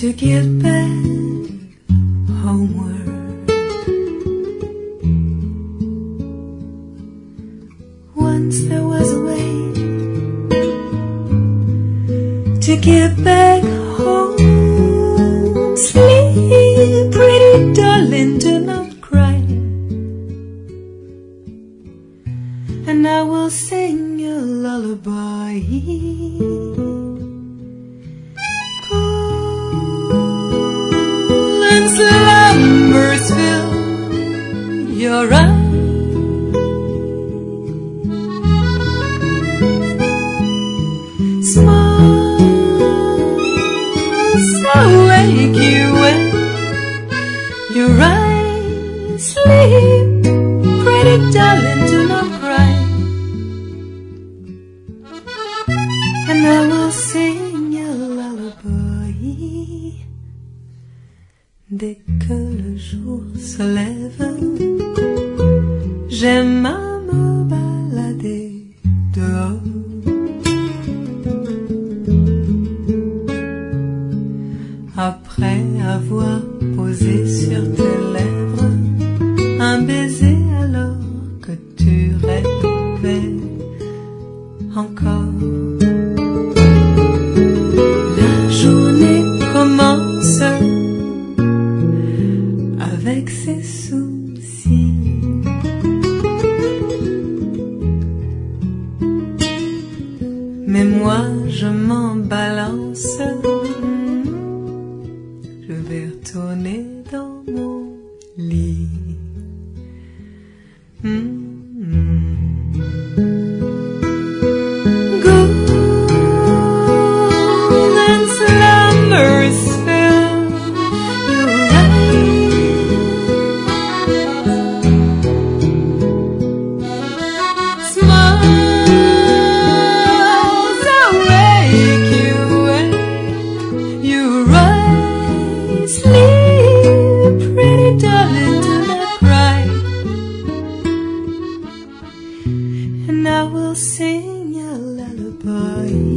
to get back homeward. Once there was a way to get back home. Sleep, pretty darling, do not cry, and I will sing you a lullaby. Cool and slumbers fill your eyes. Awake you when your eyes sleep, pretty darling, do not cry, and I will sing you a lullaby. Dès que le jour se lève, j'aime à me balader dehors. Après avoir posé sur tes lèvres un baiser alors que tu rêvais encore. La journée commence avec ses soucis. Mais moi je m'en balance, je vais retourner dans mon lit. Golden slumbers fill your eyes. Smiles awake you when you rise. Sleep, pretty darling, do not cry, and I will sing you a lullaby.